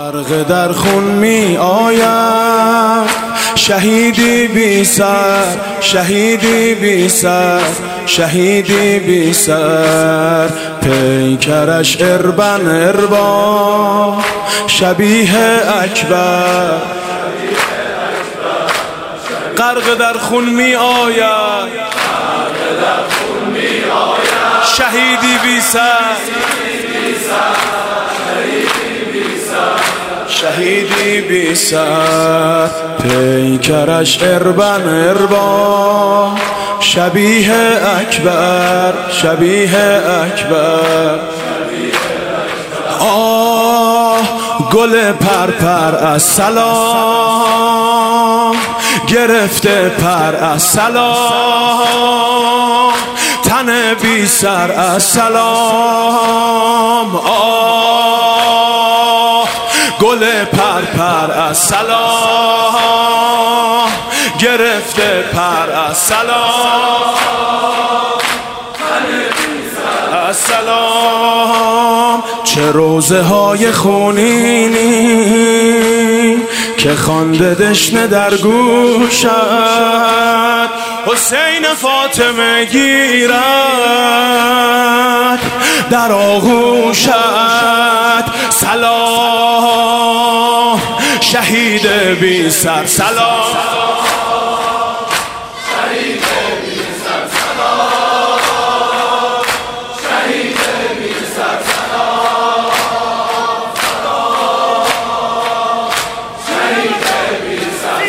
غرق در خون می آید، شهیدی بی سر، شهیدی بی سر، شهیدی بی سر. پیکرش اربن اربا شبیه اکبر، غرق در خون می آید، شهیدی بی سر، شهیدی بی سر. پیکرش اربن اربا شبیه اکبر، شبیه اکبر. آه گل پرپر از سلام گرفته پر از سلام، تن بی سر از سلام. آه گل پرپر از سلام گرفته پر از سلام، از سلام. چه روزه های خونینی که خوانده دشنه در گوشت، حسین فاطمه گیرد در آغوشت. سلام شهید بی سر، سلام شهید بی سر، سلام شهید بی سر، سلام شهید بی سر،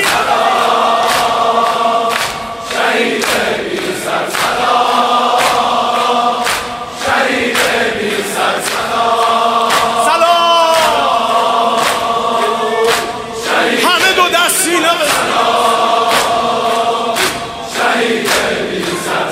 سلام شهید بی سر، سلام شهید بی سر، سلام. همه دو دستینه شهید بی سر،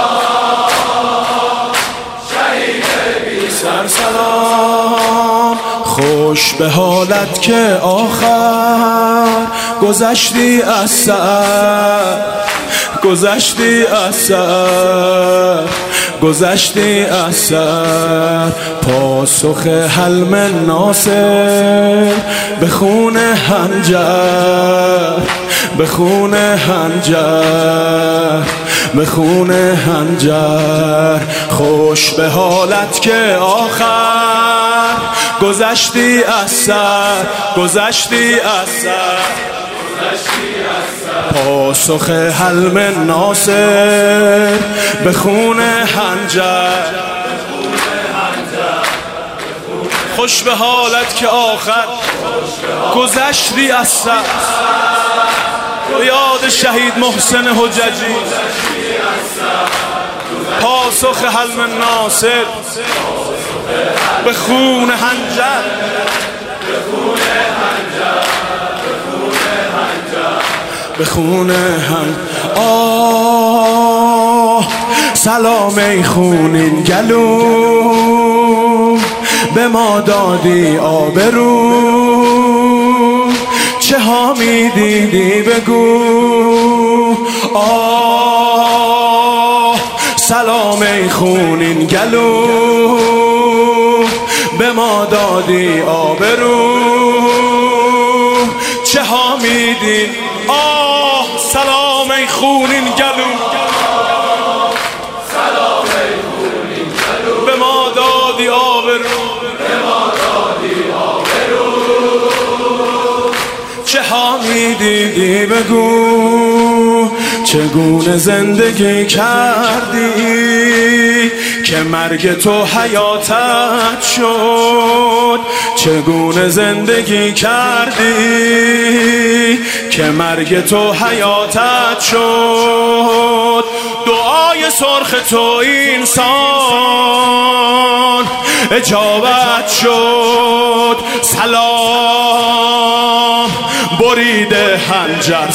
سلام شهید بی سر، سلام. خوش به حالت که آخر گذشتی از سر، گذشتی از سر، گذشتی از سر. پاسخ حلم ناصر به خون حنجر، به خون حنجر، به خون حنجر. خوش به حالت که آخر گذشتی از سر، گذشتی از سر، گذشتی از سر. پاسخ حلم ناصر به خون حنجر. خوش به حالت که آخر گذشتی از سر. یاد شهید محسن حججی، پاسخ حلم ناصر به خون حنجر، به خون حنجر. آه سلام ای خونین گلو به ما دادی آبرو، چه ها می دیدی بگو. آه سلام ای خونین گلو به ما دادی آبرو، چه ها می دید. آه سلام ای خونین گلو، سلام ای خونین گلو به ما دادی آبرو، به ما دادی آبرو، چه ها می دیدی بگو. چگونه زندگی کردی که مرگ تو حیاتت شد، چگونه زندگی کردی که مرگ تو حیاتت شد. دعای سرخ تو اینسان اجابت شد. سلام بریده حنجر،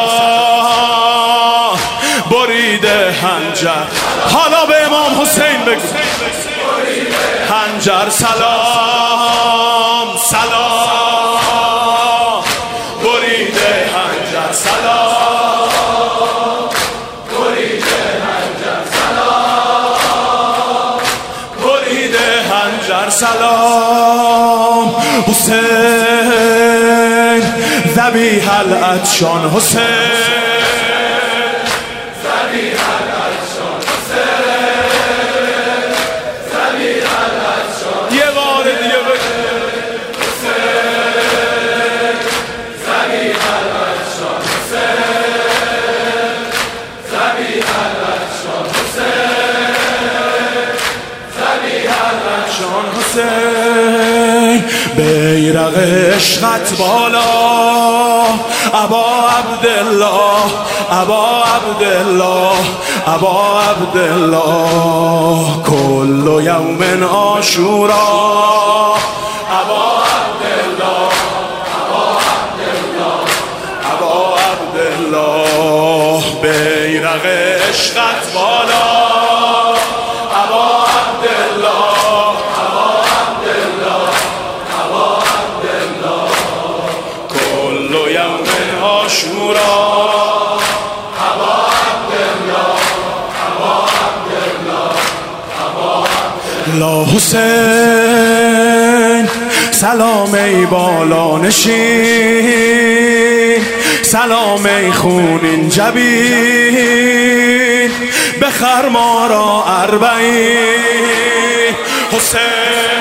سلام بریده حنجر. حالا به امام حسین بگو حنجر، سلام سلام بریده حنجر، سلام بریده حنجر، سلام بریده حنجر، سلام حسین. ذبیح العطشان حسین بیرق عشقت بالا ابا عبدالله ابا عبدالله ابا عبدالله کل یوم عاشورا ابا عبدالله ابا عبدالله ابا عبدالله بیرق عشقت بالا ابا عبدالله عاشورا ابا عبدالله ابا عبدالله ابا عبدالله حسین سلام ای بالا نشین سلام ای خونین جبین بخر ما را اربعین حسین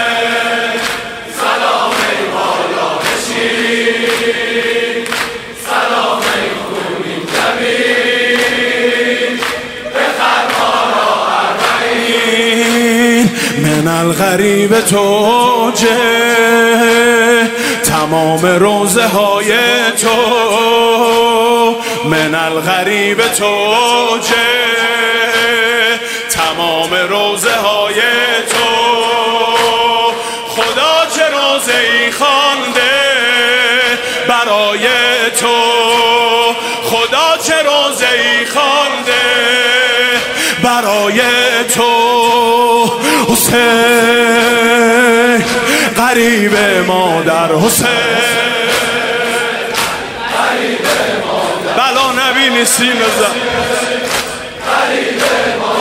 من الغریب توجه تمام روزه های تو من الغریب توجه تمام روزه های تو خدا چه روزه ای خوانده برای تو خدا چه روزه ای خوانده برای تو حسین غریب مادر حسین غریب مادر بلا نبی نیستیم غریب مادر